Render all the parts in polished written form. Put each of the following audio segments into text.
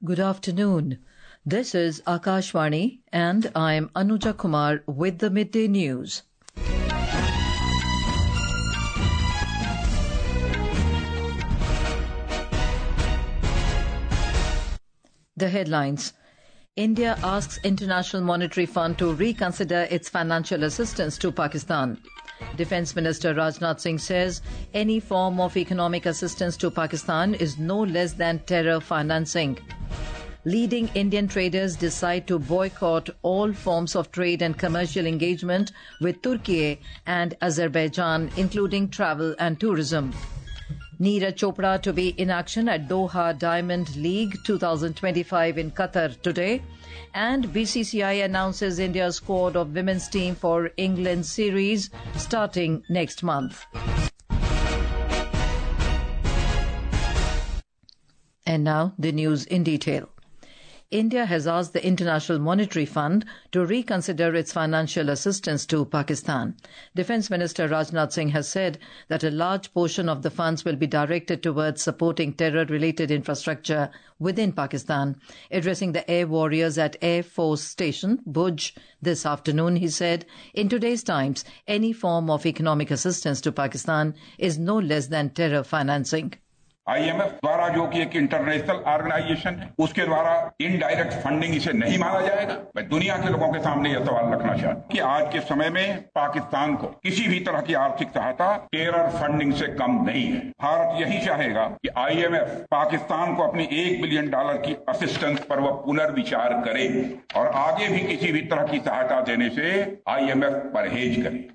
Good afternoon. This is Akashvani and I'm Anuja Kumar with the Midday News. The headlines. India asks International Monetary Fund to reconsider its financial assistance to Pakistan. Defence Minister Rajnath Singh says any form of economic assistance to Pakistan is no less than terror financing. Leading Indian traders decide to boycott all forms of trade and commercial engagement with Turkey and Azerbaijan, including travel and tourism. Neeraj Chopra to be in action at Doha Diamond League 2025 in Qatar today. And BCCI announces India's squad of women's team for England series starting next month. And now the news in detail. India has asked the International Monetary Fund to reconsider its financial assistance to Pakistan. Defence Minister Rajnath Singh has said that a large portion of the funds will be directed towards supporting terror-related infrastructure within Pakistan. Addressing the air warriors at Air Force Station, Bhuj, this afternoon, he said, in today's times, any form of economic assistance to Pakistan is no less than terror financing. IMF द्वारा जो कि एक international organisation है उसके द्वारा indirect funding इसे नहीं माना जाएगा। मैं दुनिया के लोगों के सामने यह सवाल रखना चाहता हूं कि आज के समय में पाकिस्तान को किसी भी तरह की आर्थिक सहायता टेरर फंडिंग से कम नहीं है। भारत यही चाहेगा कि IMF पाकिस्तान को अपनी $1 बिलियन की असिस्टेंस पर वह पुनर्विचार करे और आगे भी किसी भी तरह की सहायता देने से IMF परहेज करे।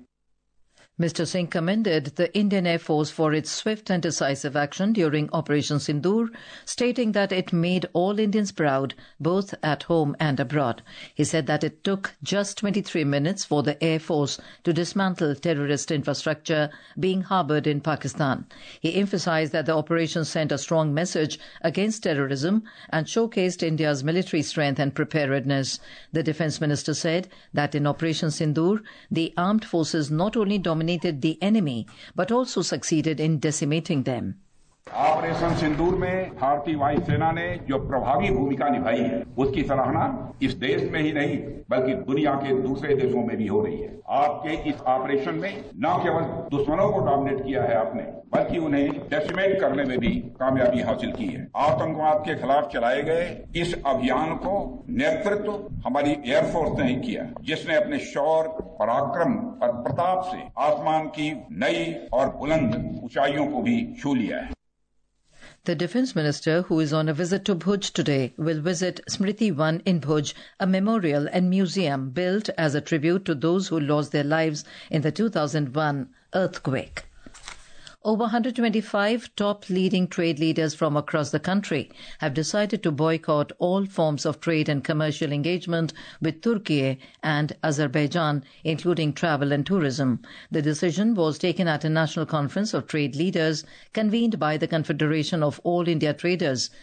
Mr. Singh commended the Indian Air Force for its swift and decisive action during Operation Sindoor, stating that it made all Indians proud, both at home and abroad. He said that it took just 23 minutes for the Air Force to dismantle terrorist infrastructure being harboured in Pakistan. He emphasised that the operation sent a strong message against terrorism and showcased India's military strength and preparedness. The Defence Minister said that in Operation Sindoor, the armed forces not only dominated the enemy but also succeeded in decimating them. Operation Sindoor में भारतीय वायुसेना ने जो प्रभावी भूमिका निभाई है उसकी सराहना इस देश में ही नहीं बल्कि दुनिया के दूसरे देशों में भी हो रही है। आपके इस ऑपरेशन में न केवल दुश्मनों को डोमिनेट किया है आपने बल्कि उन्हें डेसिमेट करने में भी कामयाबी हासिल की है। आतंकवाद के खिलाफ चलाए गए इस अभियान को नेतृत्व हमारी एयरफोर्स ने ही किया जिसने अपने शौर्य पराक्रम और प्रताप से आसमान की नई और बुलंद ऊंचाइयों को भी छू लिया है। The Defence Minister, who is on a visit to Bhuj today, will visit Smriti Wan in Bhuj, a memorial and museum built as a tribute to those who lost their lives in the 2001 earthquake. Over 125 top leading trade leaders from across the country have decided to boycott all forms of trade and commercial engagement with Turkey and Azerbaijan, including travel and tourism. The decision was taken at a national conference of trade leaders convened by the Confederation of All India Traders,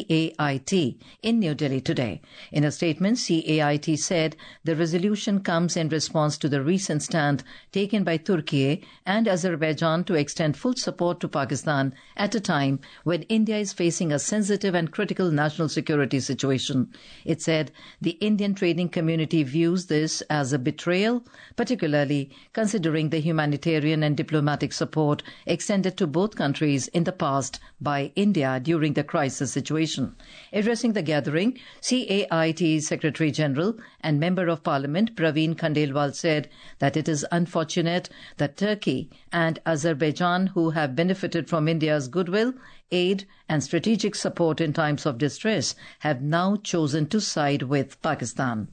CAIT, in New Delhi today. In a statement, CAIT said the resolution comes in response to the recent stand taken by Turkey and Azerbaijan to extend full support to Pakistan at a time when India is facing a sensitive and critical national security situation. It said the Indian trading community views this as a betrayal, particularly considering the humanitarian and diplomatic support extended to both countries in the past by India during the crisis situation. Addressing the gathering, CAIT Secretary General and Member of Parliament Praveen Khandelwal said that it is unfortunate that Turkey and Azerbaijan, who have benefited from India's goodwill, aid and strategic support in times of distress, have now chosen to side with Pakistan.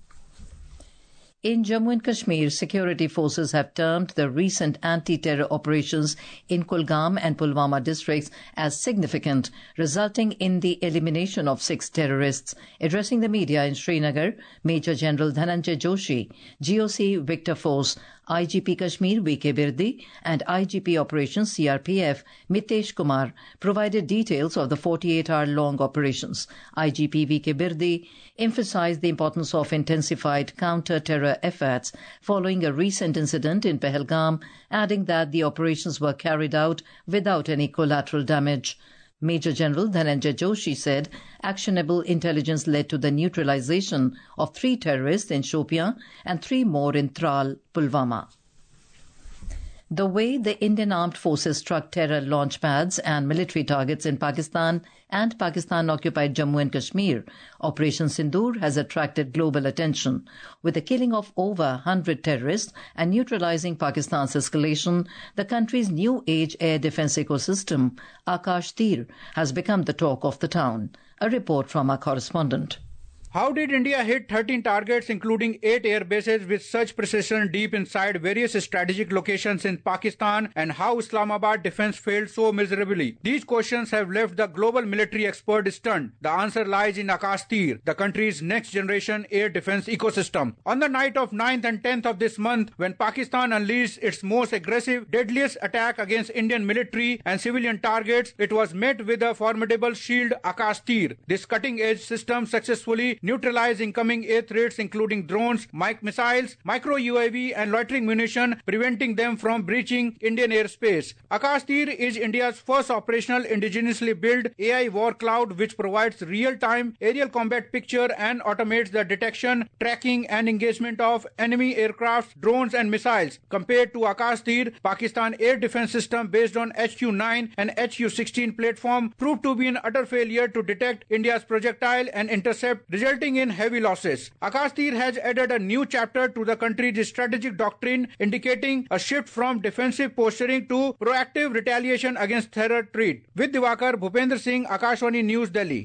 In Jammu and Kashmir, security forces have termed the recent anti-terror operations in Kulgam and Pulwama districts as significant, resulting in the elimination of 6 terrorists. Addressing the media in Srinagar, Major General Dhananjay Joshi, GOC Victor Force, IGP Kashmir V.K. Birdi and IGP Operations CRPF Mitesh Kumar provided details of the 48-hour-long operations. IGP V.K. Birdi emphasized the importance of intensified counter-terror efforts following a recent incident in Pahalgam, adding that the operations were carried out without any collateral damage. Major General Dhananjay Joshi said actionable intelligence led to the neutralization of 3 terrorists in Shopian and 3 more in Tral, Pulwama. The way the Indian armed forces struck terror launch pads and military targets in Pakistan and Pakistan-occupied Jammu and Kashmir, Operation Sindoor has attracted global attention. With the killing of over 100 terrorists and neutralizing Pakistan's escalation, the country's new age air defense ecosystem, Akash Tir, has become the talk of the town. A report from our correspondent. How did India hit 13 targets, including 8 air bases, with such precision deep inside various strategic locations in Pakistan, and how Islamabad defense failed so miserably? These questions have left the global military expert stunned. The answer lies in Akash Tir, the country's next-generation air defense ecosystem. On the night of 9th and 10th of this month, when Pakistan unleashed its most aggressive, deadliest attack against Indian military and civilian targets, it was met with a formidable shield, Akash Tir. This cutting-edge system successfully neutralize incoming air threats including drones, missiles, micro-UAV and loitering munition, preventing them from breaching Indian airspace. Akash Tir is India's first operational indigenously built AI war cloud which provides real-time aerial combat picture and automates the detection, tracking and engagement of enemy aircraft, drones and missiles. Compared to Akash Tir, Pakistan air defense system based on HQ-9 and HQ-16 platform proved to be an utter failure to detect India's projectile and intercept, resulting in heavy losses. Akash Tir has added a new chapter to the country's strategic doctrine, indicating a shift from defensive posturing to proactive retaliation against terror threat. With Diwakar, Bhupendra Singh, Akashvani News, Delhi.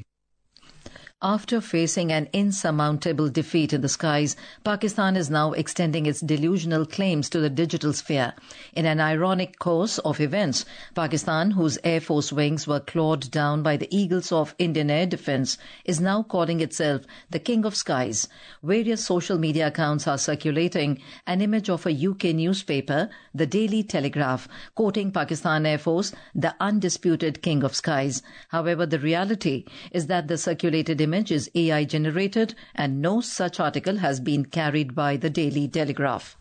After facing an insurmountable defeat in the skies, Pakistan is now extending its delusional claims to the digital sphere. In an ironic course of events, Pakistan, whose Air Force wings were clawed down by the eagles of Indian air defense, is now calling itself the King of Skies. Various social media accounts are circulating an image of a UK newspaper, the Daily Telegraph, quoting Pakistan Air Force, the undisputed King of Skies. However, the reality is that the circulated image is AI generated and no such article has been carried by the Daily Telegraph.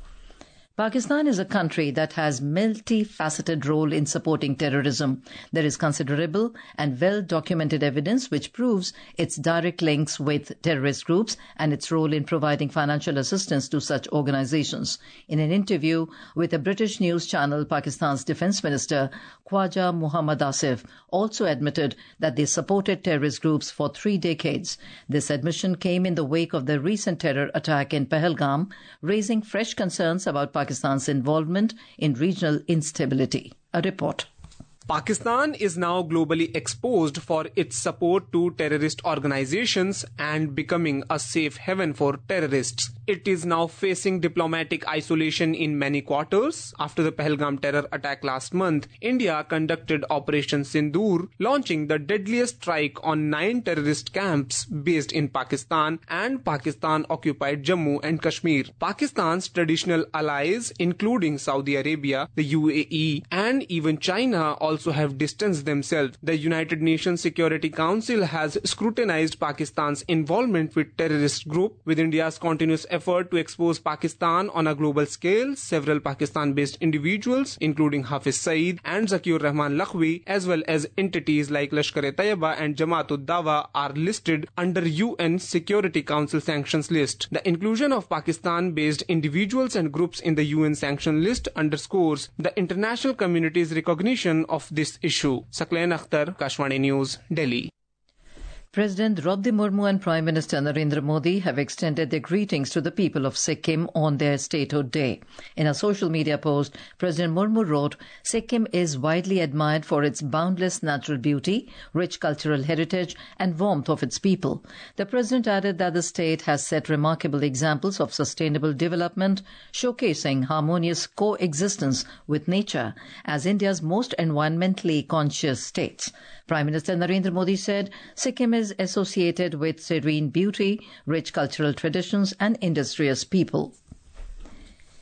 Pakistan is a country that has multifaceted role in supporting terrorism. There is considerable and well-documented evidence which proves its direct links with terrorist groups and its role in providing financial assistance to such organizations. In an interview with a British news channel, Pakistan's Defence Minister Khwaja Muhammad Asif also admitted that they supported terrorist groups for 3 decades. This admission came in the wake of the recent terror attack in Pahalgam, raising fresh concerns about Pakistan's involvement in regional instability. A report. Pakistan is now globally exposed for its support to terrorist organizations and becoming a safe haven for terrorists. It is now facing diplomatic isolation in many quarters. After the Pahalgam terror attack last month, India conducted Operation Sindoor, launching the deadliest strike on 9 terrorist camps based in Pakistan and Pakistan-occupied Jammu and Kashmir. Pakistan's traditional allies, including Saudi Arabia, the UAE, and even China, also have distanced themselves. The United Nations Security Council has scrutinized Pakistan's involvement with terrorist group. With India's continuous effort to expose Pakistan on a global scale, several Pakistan-based individuals, including Hafiz Saeed and Zakiur Rahman Lakhvi, as well as entities like Lashkar-e-Taiba and Jamaat-ud-Dawa, are listed under UN Security Council sanctions list. The inclusion of Pakistan-based individuals and groups in the UN sanction list underscores the international community's recognition of this issue. Sakleen Akhtar, Akashvani News, Delhi. President Draupadi Murmu and Prime Minister Narendra Modi have extended their greetings to the people of Sikkim on their statehood day. In a social media post, President Murmu wrote, "Sikkim is widely admired for its boundless natural beauty, rich cultural heritage and warmth of its people." The President added that the state has set remarkable examples of sustainable development, showcasing harmonious coexistence with nature as India's most environmentally conscious states. Prime Minister Narendra Modi said, "Sikkim is associated with serene beauty, rich cultural traditions and industrious people."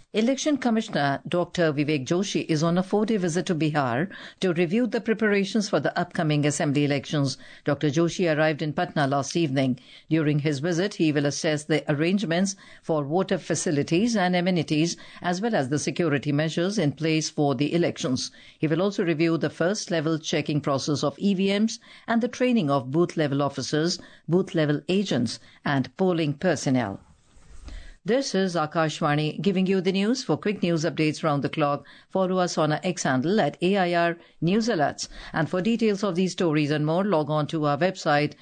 Election Commissioner Dr. Vivek Joshi is on a 4-day visit to Bihar to review the preparations for the upcoming assembly elections. Dr. Joshi arrived in Patna last evening. During his visit, he will assess the arrangements for voter facilities and amenities as well as the security measures in place for the elections. He will also review the first-level checking process of EVMs and the training of booth-level officers, booth-level agents and polling personnel. This is Akashvani giving you the news. For quick news updates round the clock, follow us on our X handle at AIR News Alerts. And for details of these stories and more, log on to our website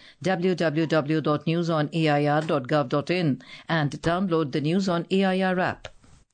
www.newsonair.gov.in and download the News on AIR app.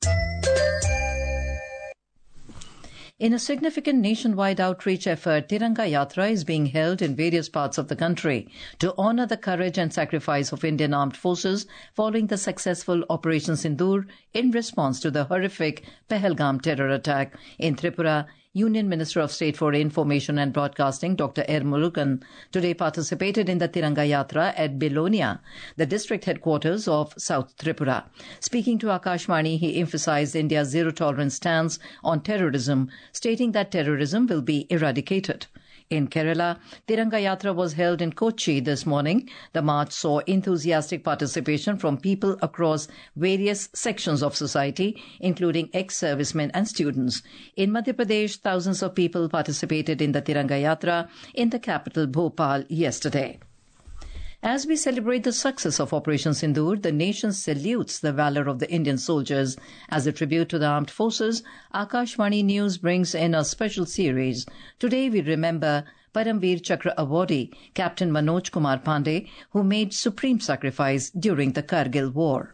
In a significant nationwide outreach effort, Tiranga Yatra is being held in various parts of the country to honour the courage and sacrifice of Indian Armed Forces following the successful Operation Sindoor in response to the horrific Pahalgam terror attack. In Tripura, Union Minister of State for Information and Broadcasting, Dr. R. Murugan, today participated in the Tiranga Yatra at Belonia, the district headquarters of South Tripura. Speaking to Akashvani, he emphasized India's zero-tolerance stance on terrorism, stating that terrorism will be eradicated. In Kerala, Tiranga Yatra was held in Kochi this morning. The march saw enthusiastic participation from people across various sections of society, including ex-servicemen and students. In Madhya Pradesh, thousands of people participated in the Tiranga Yatra in the capital Bhopal yesterday. As we celebrate the success of Operation Sindoor, the nation salutes the valor of the Indian soldiers. As a tribute to the armed forces, Akashvani News brings in a special series. Today we remember Paramveer Chakra awardee Captain Manoj Kumar Pandey, who made supreme sacrifice during the Kargil War.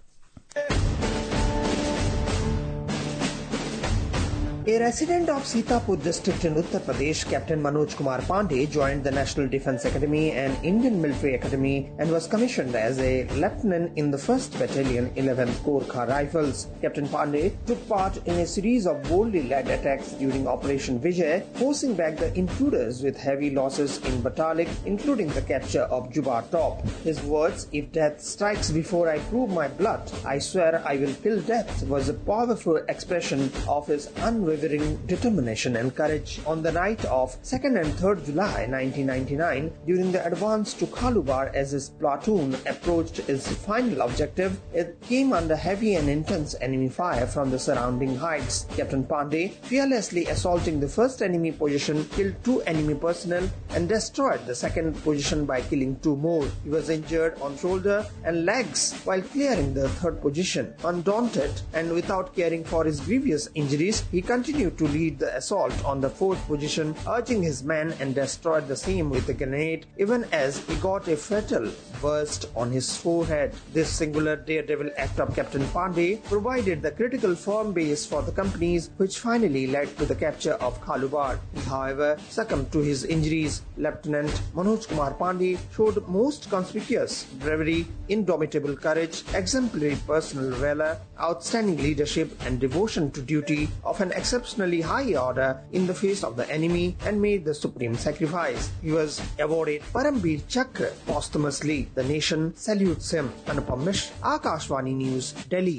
A resident of Sitapur district in Uttar Pradesh, Captain Manoj Kumar Pandey joined the National Defence Academy and Indian Military Academy and was commissioned as a lieutenant in the 1st Battalion, 11th Gorkha Rifles. Captain Pandey took part in a series of boldly led attacks during Operation Vijay, forcing back the intruders with heavy losses in Batalik, including the capture of Jubar Top. His words, "If death strikes before I prove my blood, I swear I will kill death," was a powerful expression of his unwavering determination and courage. On the night of 2nd and 3rd July 1999, during the advance to Khalubar as his platoon approached its final objective, it came under heavy and intense enemy fire from the surrounding heights. Captain Pandey, fearlessly assaulting the first enemy position, killed 2 enemy personnel and destroyed the second position by killing 2 more. He was injured on shoulder and legs while clearing the 3rd position. Undaunted and without caring for his grievous injuries, he continued to lead the assault on the 4th position, urging his men, and destroyed the same with a grenade, even as he got a fatal burst on his forehead. This singular daredevil act of Captain Pandey provided the critical firm base for the companies, which finally led to the capture of Khalubar. He, however, succumbed to his injuries. Lieutenant Manoj Kumar Pandey showed most conspicuous bravery, indomitable courage, exemplary personal valor, outstanding leadership and devotion to duty of an exceptionally high order in the face of the enemy, and made the supreme sacrifice. He was awarded Paramveer Chakra posthumously. The nation salutes him. Anupam Mishra, Akashvani News, Delhi.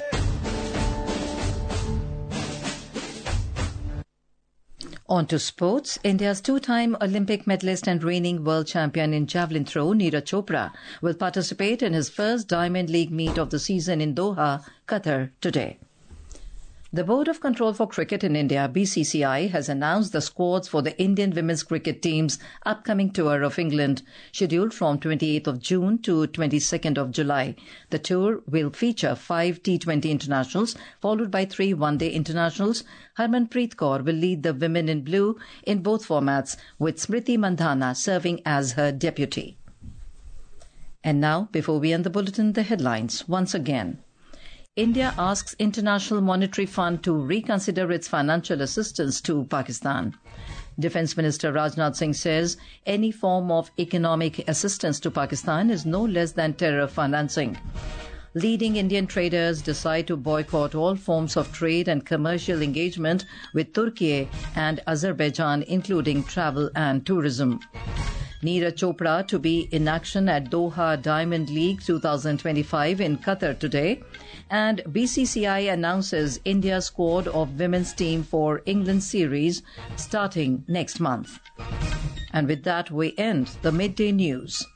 On to sports. India's 2-time Olympic medalist and reigning world champion in javelin throw, Neeraj Chopra, will participate in his first Diamond League meet of the season in Doha, Qatar, today. The Board of Control for Cricket in India, BCCI, has announced the squads for the Indian women's cricket team's upcoming tour of England, scheduled from 28th of June to 22nd of July. The tour will feature 5 T20 internationals, followed by 3 one-day internationals. Harmanpreet Kaur will lead the women in blue in both formats, with Smriti Mandhana serving as her deputy. And now, before we end the bulletin, the headlines once again. India asks International Monetary Fund to reconsider its financial assistance to Pakistan. Defence Minister Rajnath Singh says any form of economic assistance to Pakistan is no less than terror financing. Leading Indian traders decide to boycott all forms of trade and commercial engagement with Turkey and Azerbaijan, including travel and tourism. Neeraj Chopra to be in action at Doha Diamond League 2025 in Qatar today. And BCCI announces India's squad of women's team for England series starting next month. And with that, we end the midday news.